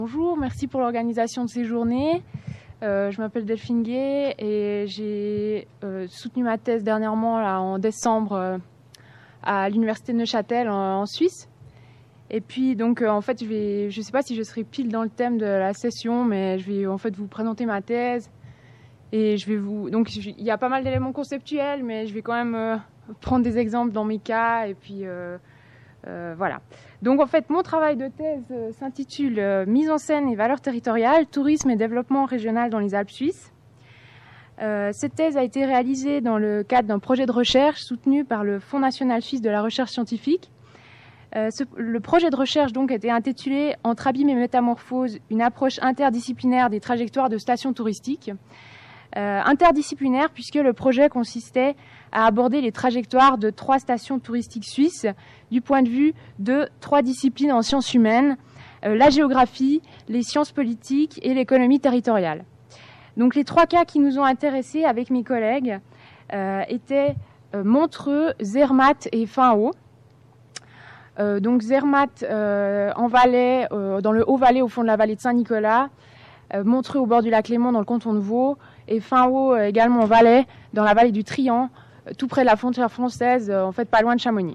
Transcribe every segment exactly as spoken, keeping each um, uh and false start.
Bonjour, merci pour l'organisation de ces journées. Euh, je m'appelle Delphine Gay et j'ai euh, soutenu ma thèse dernièrement là, en décembre euh, à l'université de Neuchâtel en, en Suisse. Et puis donc euh, en fait je vais, je sais pas si je serai pile dans le thème de la session, mais je vais en fait vous présenter ma thèse et je vais vous donc il y a pas mal d'éléments conceptuels, mais je vais quand même euh, prendre des exemples dans mes cas et puis euh, euh, voilà. Donc en fait, mon travail de thèse euh, s'intitule euh, « Mise en scène et valeurs territoriales, tourisme et développement régional dans les Alpes suisses ». Euh, cette thèse a été réalisée dans le cadre d'un projet de recherche soutenu par le Fonds national suisse de la recherche scientifique. Euh, ce, le projet de recherche donc était intitulé « Entre abîmes et métamorphoses, une approche interdisciplinaire des trajectoires de stations touristiques ». Euh, interdisciplinaire puisque le projet consistait à aborder les trajectoires de trois stations touristiques suisses du point de vue de trois disciplines en sciences humaines, euh, la géographie, les sciences politiques et l'économie territoriale. Donc les trois cas qui nous ont intéressés avec mes collègues euh, étaient euh, Montreux, Zermatt et Faenhaut. Euh, donc Zermatt euh, en Valais, euh, dans le Haut-Valais au fond de la vallée de Saint-Nicolas, euh, Montreux au bord du lac Léman dans le canton de Vaud, et Faenhaut euh, également en Valais, dans la vallée du Trian, euh, tout près de la frontière française, euh, en fait pas loin de Chamonix.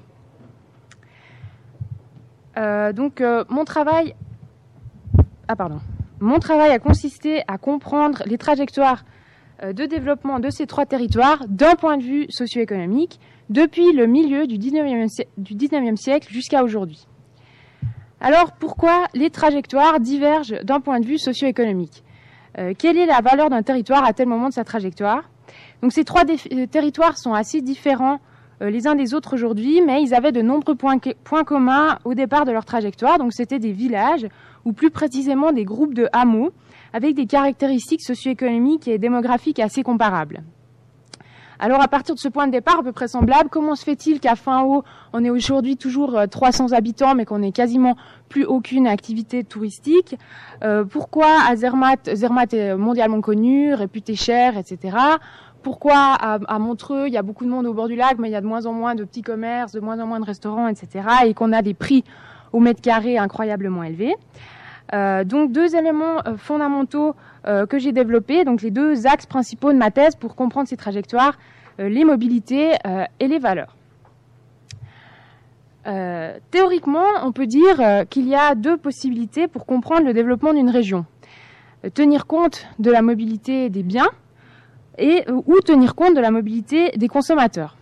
Euh, donc euh, mon travail, ah pardon, mon travail a consisté à comprendre les trajectoires euh, de développement de ces trois territoires d'un point de vue socio-économique depuis le milieu du dix-neuvième siècle jusqu'à aujourd'hui. Alors pourquoi les trajectoires divergent d'un point de vue socio-économique ? Euh, quelle est la valeur d'un territoire à tel moment de sa trajectoire ? Donc ces trois territoires sont assez différents euh, les uns des autres aujourd'hui, mais ils avaient de nombreux points, points communs au départ de leur trajectoire. Donc c'était des villages, ou plus précisément des groupes de hameaux, avec des caractéristiques socio-économiques et démographiques assez comparables. Alors à partir de ce point de départ à peu près semblable, comment se fait-il qu'à Faenhaut, on ait aujourd'hui toujours trois cents habitants, mais qu'on n'ait quasiment plus aucune activité touristique ? euh, Pourquoi à Zermatt, Zermatt est mondialement connu, réputé cher, et cetera. Pourquoi à, à Montreux, il y a beaucoup de monde au bord du lac, mais il y a de moins en moins de petits commerces, de moins en moins de restaurants, et cetera. Et qu'on a des prix au mètre carré incroyablement élevés. Euh, donc deux éléments euh, fondamentaux euh, que j'ai développés, donc les deux axes principaux de ma thèse pour comprendre ces trajectoires, euh, les mobilités euh, et les valeurs. Euh, théoriquement, on peut dire euh, qu'il y a deux possibilités pour comprendre le développement d'une région. Euh, tenir compte de la mobilité des biens et euh, ou tenir compte de la mobilité des consommateurs.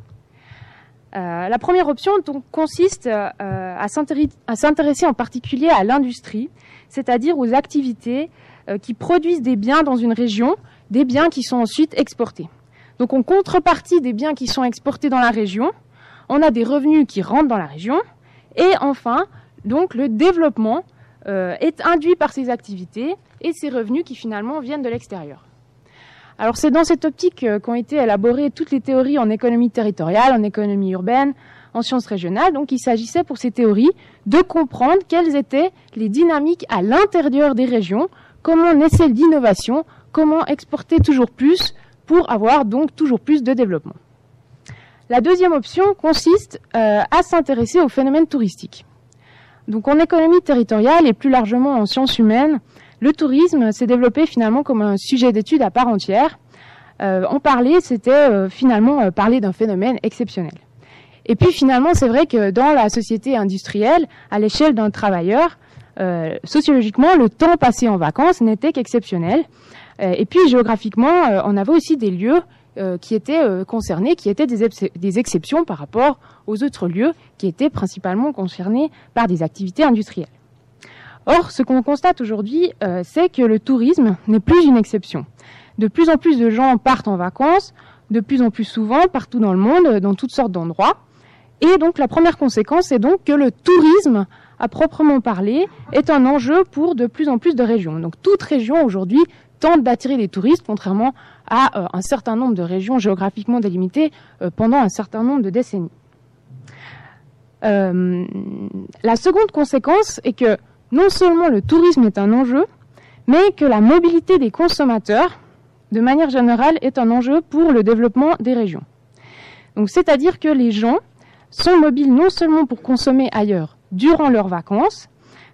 Euh, la première option donc, consiste euh, à s'intéresser en particulier à l'industrie, c'est-à-dire aux activités euh, qui produisent des biens dans une région, des biens qui sont ensuite exportés. Donc en contrepartie des biens qui sont exportés dans la région, on a des revenus qui rentrent dans la région, et enfin, donc le développement euh, est induit par ces activités et ces revenus qui finalement viennent de l'extérieur. Alors c'est dans cette optique euh, qu'ont été élaborées toutes les théories en économie territoriale, en économie urbaine, en sciences régionales. Donc il s'agissait pour ces théories de comprendre quelles étaient les dynamiques à l'intérieur des régions, comment naissait l'innovation, comment exporter toujours plus pour avoir donc toujours plus de développement. La deuxième option consiste euh, à s'intéresser aux phénomènes touristiques. Donc en économie territoriale et plus largement en sciences humaines, le tourisme s'est développé finalement comme un sujet d'étude à part entière. Euh, en parler, c'était euh, finalement euh, parler d'un phénomène exceptionnel. Et puis finalement, c'est vrai que dans la société industrielle, à l'échelle d'un travailleur, euh, sociologiquement, le temps passé en vacances n'était qu'exceptionnel. Euh, et puis géographiquement, euh, on avait aussi des lieux euh, qui étaient euh, concernés, qui étaient des, des exceptions par rapport aux autres lieux qui étaient principalement concernés par des activités industrielles. Or, ce qu'on constate aujourd'hui, euh, c'est que le tourisme n'est plus une exception. De plus en plus de gens partent en vacances, de plus en plus souvent, partout dans le monde, dans toutes sortes d'endroits. Et donc, la première conséquence, c'est donc que le tourisme, à proprement parler, est un enjeu pour de plus en plus de régions. Donc, toute région, aujourd'hui, tente d'attirer des touristes, contrairement à euh, un certain nombre de régions géographiquement délimitées euh, pendant un certain nombre de décennies. Euh, la seconde conséquence est que non seulement le tourisme est un enjeu, mais que la mobilité des consommateurs, de manière générale, est un enjeu pour le développement des régions. Donc, c'est-à-dire que les gens sont mobiles non seulement pour consommer ailleurs durant leurs vacances,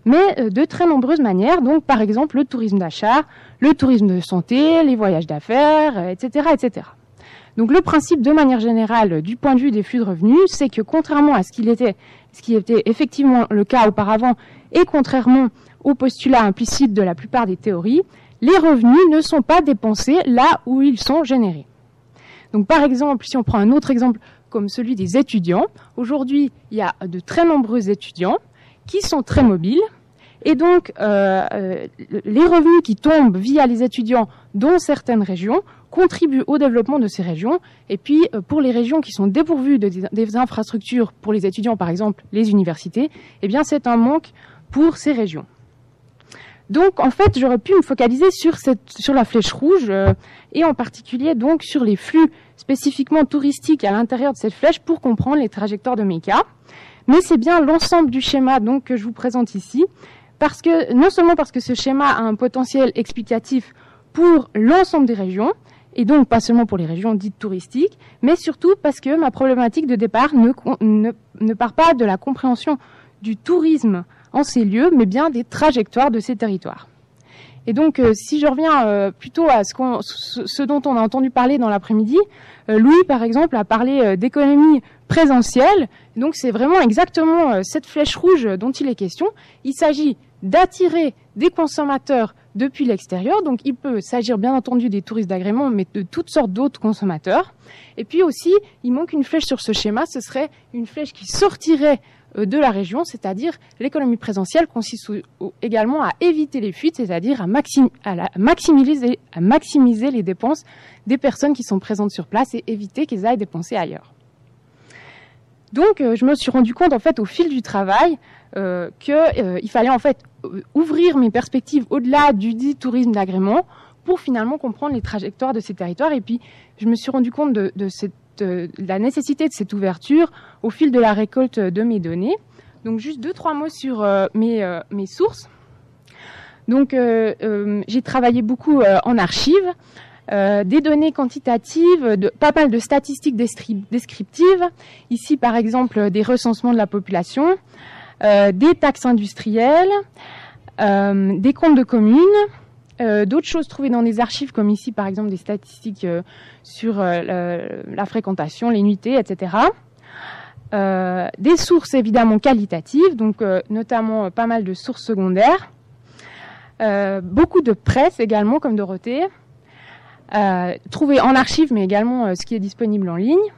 mais euh, de très nombreuses manières. Donc, par exemple, le tourisme d'achat, le tourisme de santé, les voyages d'affaires, euh, et cetera, et cetera. Donc, le principe, de manière générale, du point de vue des flux de revenus, c'est que contrairement à ce qu'il était, ce qui était effectivement le cas auparavant, et contrairement au postulat implicite de la plupart des théories, les revenus ne sont pas dépensés là où ils sont générés. Donc, par exemple, si on prend un autre exemple comme celui des étudiants, aujourd'hui, il y a de très nombreux étudiants qui sont très mobiles, et donc euh, euh, les revenus qui tombent via les étudiants dans certaines régions contribuent au développement de ces régions, et puis euh, pour les régions qui sont dépourvues de, des infrastructures pour les étudiants, par exemple les universités, eh bien c'est un manque pour ces régions. Donc, en fait, j'aurais pu me focaliser sur, cette, sur la flèche rouge euh, et en particulier donc sur les flux spécifiquement touristiques à l'intérieur de cette flèche pour comprendre les trajectoires de mes cas. Mais c'est bien l'ensemble du schéma donc que je vous présente ici, parce que non seulement parce que ce schéma a un potentiel explicatif pour l'ensemble des régions, et donc pas seulement pour les régions dites touristiques, mais surtout parce que ma problématique de départ ne, ne, ne part pas de la compréhension du tourisme en ces lieux, mais bien des trajectoires de ces territoires. Et donc, euh, si je reviens euh, plutôt à ce, qu'on, ce, ce dont on a entendu parler dans l'après-midi, euh, Louis, par exemple, a parlé euh, d'économie présentielle. Donc, c'est vraiment exactement euh, cette flèche rouge dont il est question. Il s'agit d'attirer des consommateurs depuis l'extérieur. Donc, il peut s'agir bien entendu des touristes d'agrément, mais de toutes sortes d'autres consommateurs. Et puis aussi, il manque une flèche sur ce schéma. Ce serait une flèche qui sortirait de la région, c'est-à-dire l'économie présentielle consiste également à éviter les fuites, c'est-à-dire à, maxim, à, la, maximiser, à maximiser les dépenses des personnes qui sont présentes sur place et éviter qu'elles aillent dépenser ailleurs. Donc, euh, je me suis rendu compte, en fait, au fil du travail, euh, qu'il euh, fallait, en fait, ouvrir mes perspectives au-delà du dit tourisme d'agrément pour finalement comprendre les trajectoires de ces territoires. Et puis, je me suis rendu compte de, de cette de la nécessité de cette ouverture au fil de la récolte de mes données. Donc juste deux, trois mots sur euh, mes, euh, mes sources. Donc euh, euh, j'ai travaillé beaucoup euh, en archives, euh, des données quantitatives, de, pas mal de statistiques descriptives. Ici par exemple des recensements de la population, euh, des taxes industrielles, euh, des comptes de communes, Euh, d'autres choses trouvées dans des archives, comme ici, par exemple, des statistiques euh, sur euh, la, la fréquentation, les nuitées, et cetera. Euh, des sources, évidemment, qualitatives, donc euh, notamment euh, pas mal de sources secondaires. Euh, beaucoup de presse, également, comme Dorothée. Euh, trouvées en archives, mais également euh, ce qui est disponible en ligne.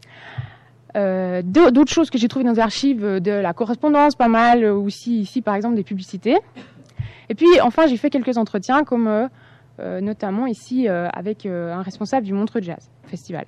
Euh, d'autres choses que j'ai trouvées dans les archives, euh, de la correspondance, pas mal, euh, aussi, ici, par exemple, des publicités. Et puis, enfin, j'ai fait quelques entretiens, comme euh, euh, notamment ici euh, avec euh, un responsable du Montreux Jazz Festival.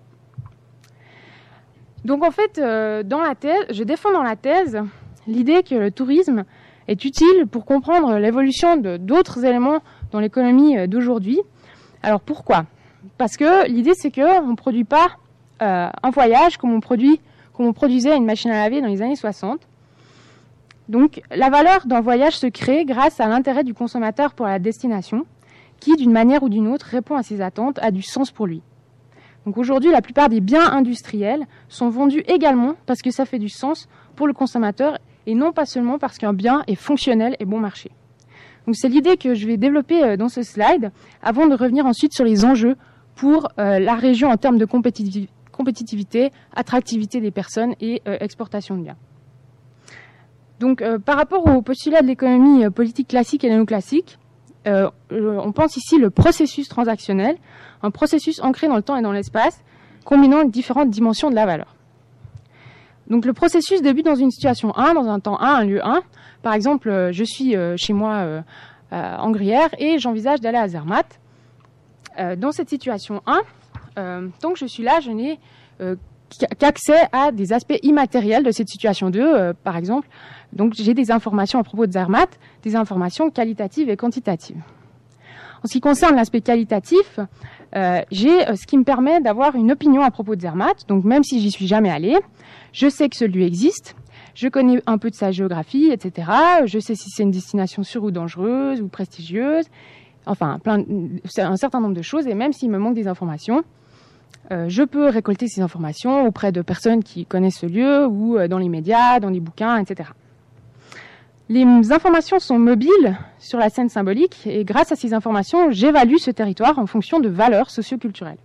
Donc, en fait, euh, dans la thèse, je défends dans la thèse l'idée que le tourisme est utile pour comprendre l'évolution de d'autres éléments dans l'économie d'aujourd'hui. Alors, pourquoi ? Parce que l'idée, c'est qu'on ne produit pas euh, un voyage comme on, produit, comme on produisait une machine à laver dans les années soixante. Donc, la valeur d'un voyage se crée grâce à l'intérêt du consommateur pour la destination, qui, d'une manière ou d'une autre, répond à ses attentes, a du sens pour lui. Donc aujourd'hui, la plupart des biens industriels sont vendus également parce que ça fait du sens pour le consommateur et non pas seulement parce qu'un bien est fonctionnel et bon marché. Donc c'est l'idée que je vais développer dans ce slide avant de revenir ensuite sur les enjeux pour euh, la région en termes de compétitiv- compétitivité, attractivité des personnes et euh, exportation de biens. Donc, euh, par rapport au postulat de l'économie euh, politique classique et néoclassique, euh, on pense ici le processus transactionnel, un processus ancré dans le temps et dans l'espace, combinant les différentes dimensions de la valeur. Donc, le processus débute dans une situation un, dans un temps un, un lieu un. Par exemple, euh, je suis euh, chez moi euh, euh, en Gruyère et j'envisage d'aller à Zermatt. Euh, dans cette situation un, euh, tant que je suis là, je n'ai euh, qu'accès à des aspects immatériels de cette situation deux, euh, par exemple. Donc, j'ai des informations à propos de Zermatt, des informations qualitatives et quantitatives. En ce qui concerne l'aspect qualitatif, euh, j'ai euh, ce qui me permet d'avoir une opinion à propos de Zermatt. Donc, même si j'y suis jamais allée, je sais que ce lieu existe, je connais un peu de sa géographie, et cetera. Je sais si c'est une destination sûre ou dangereuse ou prestigieuse. Enfin, plein, un certain nombre de choses. Et même s'il me manque des informations, Euh, je peux récolter ces informations auprès de personnes qui connaissent ce lieu ou euh, dans les médias, dans les bouquins, et cetera. Les informations sont mobiles sur la scène symbolique et grâce à ces informations, j'évalue ce territoire en fonction de valeurs socioculturelles.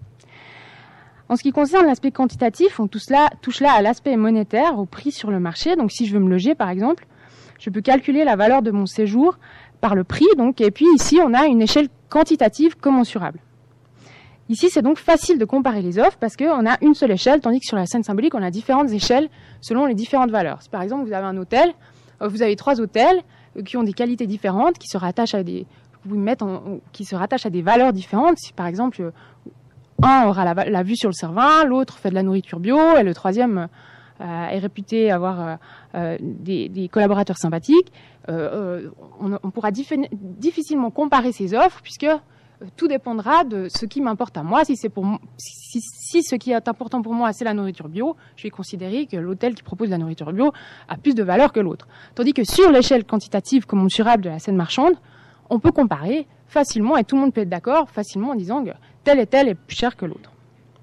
En ce qui concerne l'aspect quantitatif, on touche là, touche là à l'aspect monétaire, au prix sur le marché. Donc si je veux me loger par exemple, je peux calculer la valeur de mon séjour par le prix. Donc, et puis ici, on a une échelle quantitative commensurable. Ici, c'est donc facile de comparer les offres parce qu'on a une seule échelle, tandis que sur la scène symbolique, on a différentes échelles selon les différentes valeurs. Si par exemple, vous avez un hôtel, vous avez trois hôtels qui ont des qualités différentes, qui se rattachent à des, vous mettez en, qui se rattachent à des valeurs différentes. Si par exemple, un aura la, la vue sur le Cervin, l'autre fait de la nourriture bio, et le troisième euh, est réputé avoir euh, des, des collaborateurs sympathiques, euh, on, on pourra diffi- difficilement comparer ces offres puisque tout dépendra de ce qui m'importe à moi. Si, c'est pour, si, si ce qui est important pour moi, c'est la nourriture bio, je vais considérer que l'hôtel qui propose la nourriture bio a plus de valeur que l'autre. Tandis que sur l'échelle quantitative commensurable de la scène marchande, on peut comparer facilement, et tout le monde peut être d'accord facilement en disant que tel et tel est plus cher que l'autre.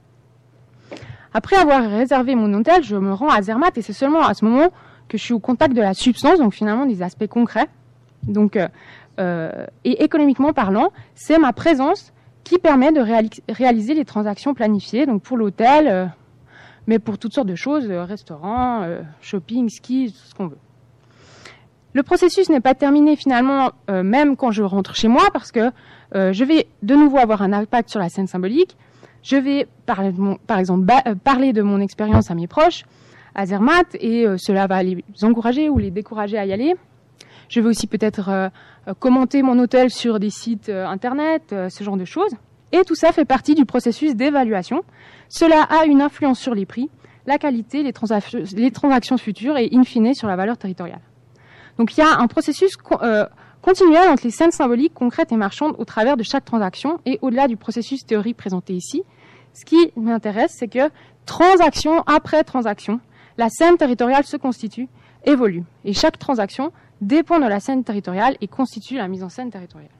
Après avoir réservé mon hôtel, je me rends à Zermatt, et c'est seulement à ce moment que je suis au contact de la substance, donc finalement des aspects concrets. Donc, euh, Euh, et économiquement parlant, c'est ma présence qui permet de réali- réaliser les transactions planifiées, donc pour l'hôtel, euh, mais pour toutes sortes de choses, euh, restaurants, euh, shopping, ski, tout ce qu'on veut. Le processus n'est pas terminé finalement, euh, même quand je rentre chez moi, parce que euh, je vais de nouveau avoir un impact sur la scène symbolique. Je vais, par, mon, par exemple, ba- euh, parler de mon expérience à mes proches, à Zermatt, et euh, cela va les encourager ou les décourager à y aller. Je vais aussi peut-être euh, commenter mon hôtel sur des sites euh, internet, euh, ce genre de choses. Et tout ça fait partie du processus d'évaluation. Cela a une influence sur les prix, la qualité, les, transac- les transactions futures et in fine sur la valeur territoriale. Donc il y a un processus co- euh, continuel entre les scènes symboliques, concrètes et marchandes au travers de chaque transaction et au-delà du processus théorique présenté ici. Ce qui m'intéresse, c'est que transaction après transaction, la scène territoriale se constitue, évolue. Et chaque transaction dépend de la scène territoriale et constitue la mise en scène territoriale.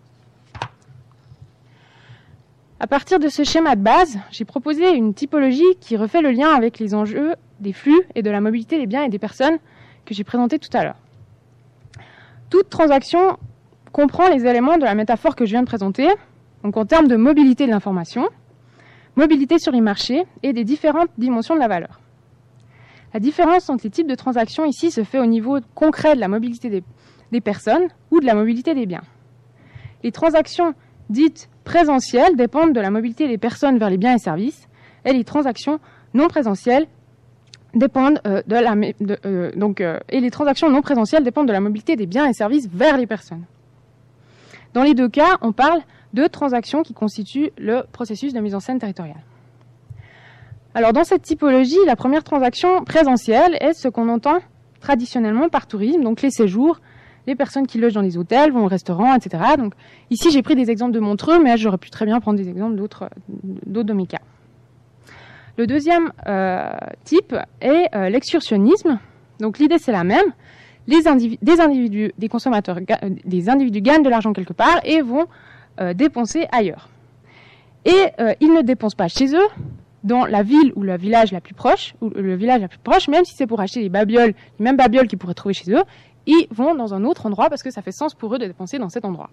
À partir de ce schéma de base, j'ai proposé une typologie qui refait le lien avec les enjeux des flux et de la mobilité des biens et des personnes que j'ai présenté tout à l'heure. Toute transaction comprend les éléments de la métaphore que je viens de présenter, donc en termes de mobilité de l'information, mobilité sur les marchés et des différentes dimensions de la valeur. La différence entre les types de transactions ici se fait au niveau concret de la mobilité des, des personnes ou de la mobilité des biens. Les transactions dites présentielles dépendent de la mobilité des personnes vers les biens et services, et les transactions non présentielles dépendent euh, de la de, euh, donc euh, et les transactions non présentielles dépendent de la mobilité des biens et services vers les personnes. Dans les deux cas, on parle de transactions qui constituent le processus de mise en scène territoriale. Alors dans cette typologie, la première transaction présentielle est ce qu'on entend traditionnellement par tourisme, donc les séjours, les personnes qui logent dans les hôtels, vont au restaurant, et cetera. Donc ici j'ai pris des exemples de Montreux, mais j'aurais pu très bien prendre des exemples d'autres, d'autres de mes cas. Le deuxième euh, type est euh, l'excursionnisme. Donc l'idée c'est la même. Les individus, des individus, des consommateurs, des individus gagnent de l'argent quelque part et vont euh, dépenser ailleurs. Et euh, ils ne dépensent pas chez eux, dans la ville ou le village la plus proche, ou le village la plus proche, même si c'est pour acheter les babioles, les mêmes babioles qu'ils pourraient trouver chez eux, ils vont dans un autre endroit parce que ça fait sens pour eux de dépenser dans cet endroit.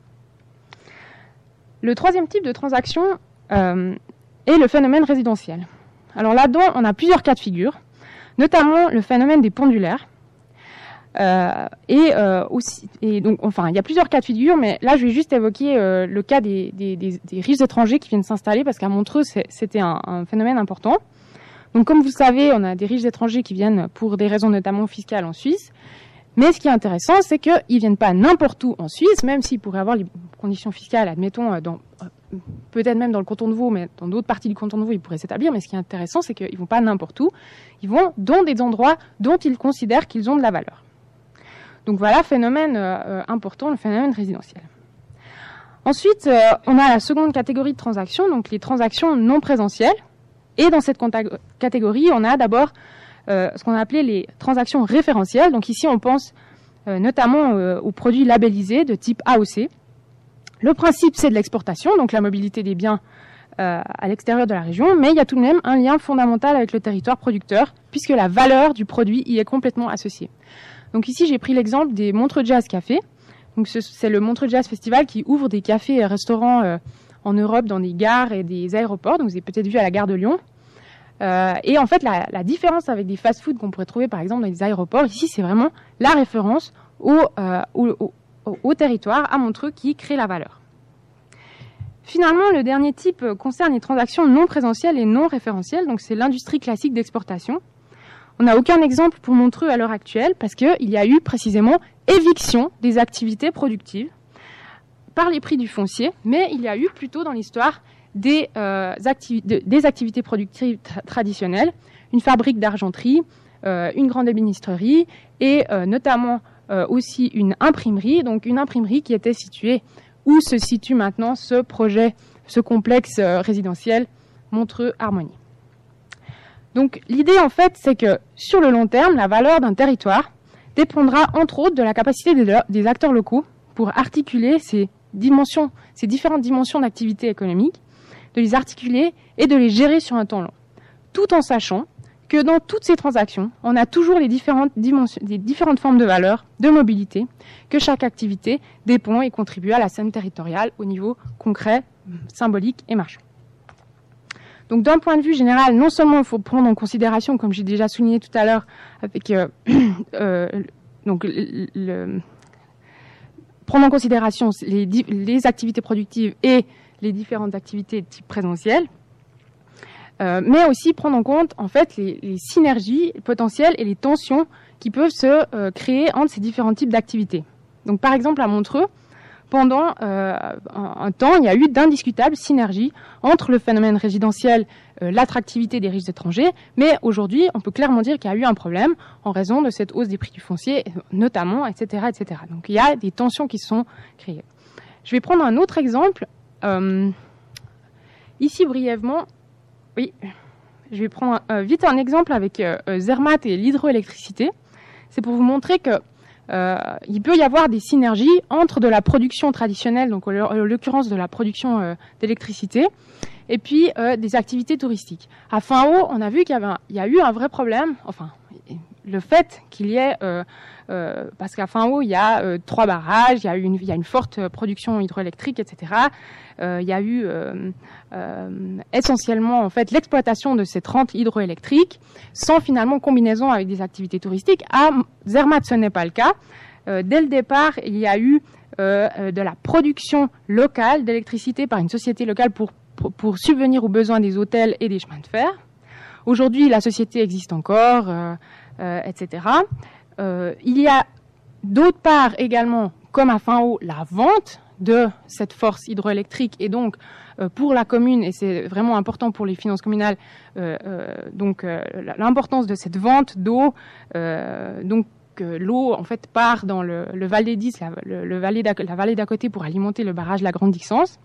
Le troisième type de transaction euh, est le phénomène résidentiel. Alors là-dedans, on a plusieurs cas de figure, notamment le phénomène des pendulaires. Euh, et euh, aussi, et donc, enfin, il y a plusieurs cas de figure, mais là, je vais juste évoquer euh, le cas des, des, des, des riches étrangers qui viennent s'installer, parce qu'à Montreux, c'est, c'était un, un phénomène important. Donc, comme vous le savez, on a des riches étrangers qui viennent pour des raisons notamment fiscales en Suisse. Mais ce qui est intéressant, c'est qu'ils viennent pas n'importe où en Suisse, même s'ils pourraient avoir les conditions fiscales, admettons, dans, peut-être même dans le canton de Vaud, mais dans d'autres parties du canton de Vaud, ils pourraient s'établir. Mais ce qui est intéressant, c'est qu'ils vont pas n'importe où. Ils vont dans des endroits dont ils considèrent qu'ils ont de la valeur. Donc voilà, phénomène euh, important, le phénomène résidentiel. Ensuite, euh, on a la seconde catégorie de transactions, donc les transactions non présentielles. Et dans cette catégorie, on a d'abord euh, ce qu'on a appelé les transactions référentielles. Donc ici, on pense euh, notamment euh, aux produits labellisés de type A O C. Le principe, c'est de l'exportation, donc la mobilité des biens euh, à l'extérieur de la région, mais il y a tout de même un lien fondamental avec le territoire producteur, puisque la valeur du produit y est complètement associée. Donc ici, j'ai pris l'exemple des Montreux Jazz Café. Donc c'est le Montreux Jazz Festival qui ouvre des cafés et restaurants euh, en Europe, dans des gares et des aéroports. Donc vous avez peut-être vu à la gare de Lyon. Euh, et en fait, la, la différence avec des fast-foods qu'on pourrait trouver par exemple dans les aéroports, ici, c'est vraiment la référence au, euh, au, au, au territoire, à Montreux, qui crée la valeur. Finalement, le dernier type concerne les transactions non présentielles et non référentielles. Donc c'est l'industrie classique d'exportation. On n'a aucun exemple pour Montreux à l'heure actuelle parce qu'il y a eu précisément éviction des activités productives par les prix du foncier, mais il y a eu plutôt dans l'histoire des, euh, activi- de, des activités productives tra- traditionnelles, une fabrique d'argenterie, euh, une grande ébénisterie et euh, notamment euh, aussi une imprimerie, donc une imprimerie qui était située où se situe maintenant ce projet, ce complexe euh, résidentiel Montreux Harmonie. Donc l'idée en fait, c'est que sur le long terme, la valeur d'un territoire dépendra entre autres de la capacité des, des acteurs locaux pour articuler ces dimensions, ces différentes dimensions d'activité économique, de les articuler et de les gérer sur un temps long. Tout en sachant que dans toutes ces transactions, on a toujours les différentes dimensions, les différentes formes de valeur, de mobilité, que chaque activité dépend et contribue à la scène territoriale au niveau concret, symbolique et marchand. Donc d'un point de vue général, non seulement il faut prendre en considération, comme j'ai déjà souligné tout à l'heure, avec euh, euh, donc le, le, prendre en considération les, les activités productives et les différentes activités de type présentiel, euh, mais aussi prendre en compte en fait les, les synergies potentielles et les tensions qui peuvent se euh, créer entre ces différents types d'activités. Donc par exemple à Montreux, pendant euh, un, un temps, il y a eu d'indiscutables synergies entre le phénomène résidentiel, euh, l'attractivité des riches étrangers, mais aujourd'hui, on peut clairement dire qu'il y a eu un problème en raison de cette hausse des prix du foncier, notamment, et cetera, et cetera. Donc il y a des tensions qui sont créées. Je vais prendre un autre exemple. Euh, ici, brièvement, oui, je vais prendre euh, vite un exemple avec euh, Zermatt et l'hydroélectricité. C'est pour vous montrer que Euh, il peut y avoir des synergies entre de la production traditionnelle, donc en l'occurrence de la production euh, d'électricité, et puis euh, des activités touristiques. À Fin-Haut, on a vu qu'il y avait un, il y a eu un vrai problème, enfin, le fait qu'il y ait, euh, euh, parce qu'à Fin-Haut, il y a euh, trois barrages, il y a, une, il y a une forte production hydroélectrique, et cetera. Euh, il y a eu euh, euh, essentiellement en fait l'exploitation de cette rente hydroélectrique sans finalement combinaison avec des activités touristiques. À Zermatt, ce n'est pas le cas. Euh, dès le départ, il y a eu euh, de la production locale d'électricité par une société locale pour, pour, pour subvenir aux besoins des hôtels et des chemins de fer. Aujourd'hui, la société existe encore, euh, euh, et cetera. Euh, il y a d'autre part également, comme à Fin-Haut, la vente de cette force hydroélectrique et donc euh, pour la commune, et c'est vraiment important pour les finances communales, euh, euh, donc euh, l'importance de cette vente d'eau, euh, donc euh, l'eau en fait part dans le, le Val des Dix, la, le, le vallée la vallée d'à côté pour alimenter le barrage de la Grande Dixence.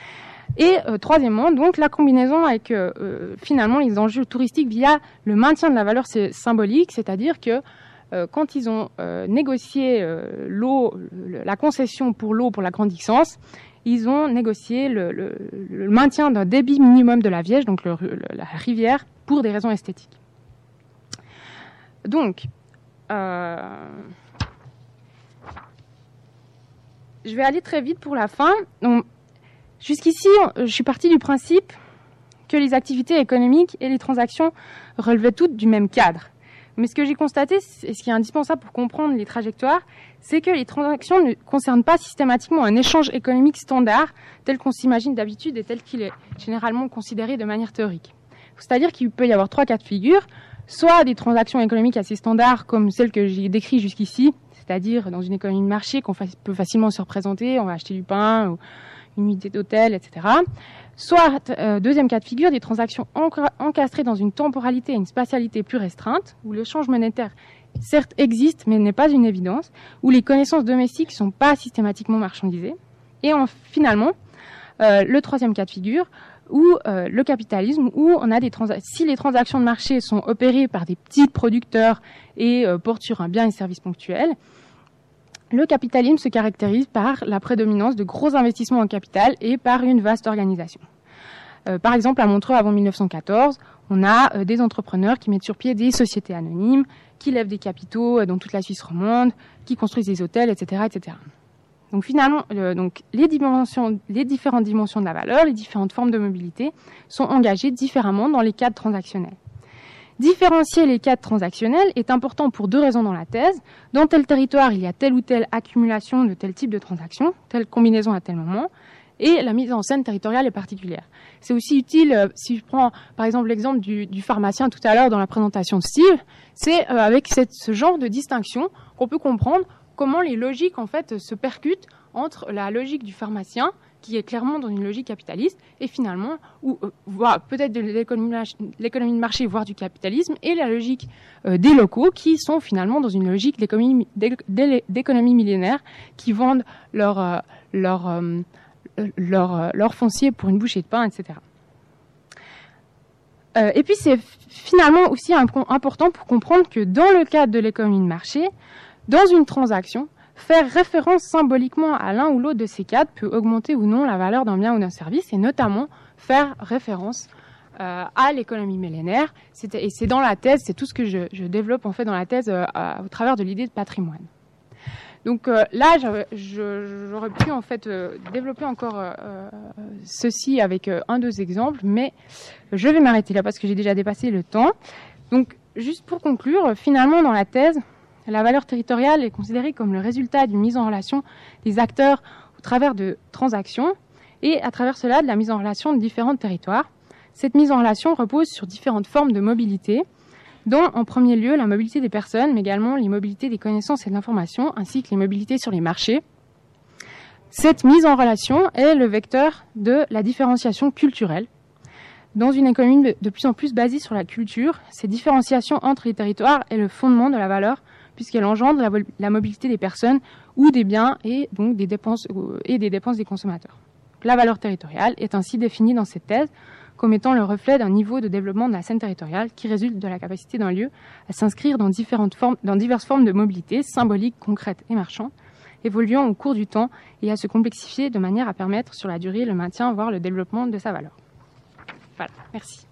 Et euh, troisièmement, donc la combinaison avec euh, euh, finalement les enjeux touristiques via le maintien de la valeur symbolique, c'est-à-dire que Euh, quand ils ont euh, négocié euh, l'eau, le, la concession pour l'eau pour la Grande Dixence, ils ont négocié le, le, le maintien d'un débit minimum de la Viège, donc le, le, la rivière, pour des raisons esthétiques. Donc, euh, je vais aller très vite pour la fin. Donc, jusqu'ici, je suis partie du principe que les activités économiques et les transactions relevaient toutes du même cadre. Mais ce que j'ai constaté, et ce qui est indispensable pour comprendre les trajectoires, c'est que les transactions ne concernent pas systématiquement un échange économique standard tel qu'on s'imagine d'habitude et tel qu'il est généralement considéré de manière théorique. C'est-à-dire qu'il peut y avoir trois cas de figure, soit des transactions économiques assez standards comme celles que j'ai décrites jusqu'ici, c'est-à-dire dans une économie de marché qu'on peut facilement se représenter, on va acheter du pain ou une unité d'hôtel, et cetera. Soit, euh, deuxième cas de figure, des transactions encastrées dans une temporalité et une spatialité plus restreinte, où l'échange monétaire, certes, existe, mais n'est pas une évidence, où les connaissances domestiques ne sont pas systématiquement marchandisées. Et en, finalement, euh, le troisième cas de figure, où euh, le capitalisme, où on a des si les transactions de marché sont opérées par des petits producteurs et euh, portent sur un bien et service ponctuel, le capitalisme se caractérise par la prédominance de gros investissements en capital et par une vaste organisation. Euh, par exemple, à Montreux, avant mille neuf cent quatorze, on a euh, des entrepreneurs qui mettent sur pied des sociétés anonymes, qui lèvent des capitaux dans toute la Suisse romande, qui construisent des hôtels, et cetera, et cetera. Donc finalement, euh, donc, les, dimensions, les différentes dimensions de la valeur, les différentes formes de mobilité sont engagées différemment dans les cadres transactionnels. Différencier les cadres transactionnels est important pour deux raisons dans la thèse. Dans tel territoire, il y a telle ou telle accumulation de tel type de transaction, telle combinaison à tel moment, et la mise en scène territoriale est particulière. C'est aussi utile, euh, si je prends par exemple l'exemple du, du pharmacien tout à l'heure dans la présentation de Steve, c'est euh, avec cette, ce genre de distinction qu'on peut comprendre comment les logiques en fait se percutent entre la logique du pharmacien, qui est clairement dans une logique capitaliste, et finalement, ou euh, voire peut-être de l'économie de marché, voire du capitalisme, et la logique euh, des locaux, qui sont finalement dans une logique d'économie, d'économie millénaire, qui vendent leur, euh, leur, euh, leur, euh, leur foncier pour une bouchée de pain, et cetera. Euh, et puis c'est finalement aussi important pour comprendre que dans le cadre de l'économie de marché, dans une transaction, faire référence symboliquement à l'un ou l'autre de ces cadres peut augmenter ou non la valeur d'un bien ou d'un service, et notamment faire référence euh, à l'économie millénaire. Et c'est dans la thèse, c'est tout ce que je, je développe en fait dans la thèse euh, à, au travers de l'idée de patrimoine. Donc euh, là, j'aurais pu en fait euh, développer encore euh, ceci avec euh, un deux exemples, mais je vais m'arrêter là parce que j'ai déjà dépassé le temps. Donc juste pour conclure, finalement dans la thèse, la valeur territoriale est considérée comme le résultat d'une mise en relation des acteurs au travers de transactions et à travers cela de la mise en relation de différents territoires. Cette mise en relation repose sur différentes formes de mobilité, dont en premier lieu la mobilité des personnes, mais également les mobilités des connaissances et de l'information, ainsi que les mobilités sur les marchés. Cette mise en relation est le vecteur de la différenciation culturelle. Dans une économie de plus en plus basée sur la culture, cette différenciation entre les territoires est le fondement de la valeur, puisqu'elle engendre la, la mobilité des personnes ou des biens et donc des dépenses, et des dépenses des consommateurs. La valeur territoriale est ainsi définie dans cette thèse comme étant le reflet d'un niveau de développement de la scène territoriale qui résulte de la capacité d'un lieu à s'inscrire dans, différentes formes, dans diverses formes de mobilité, symboliques, concrètes et marchandes, évoluant au cours du temps et à se complexifier de manière à permettre sur la durée le maintien, voire le développement de sa valeur. Voilà, merci.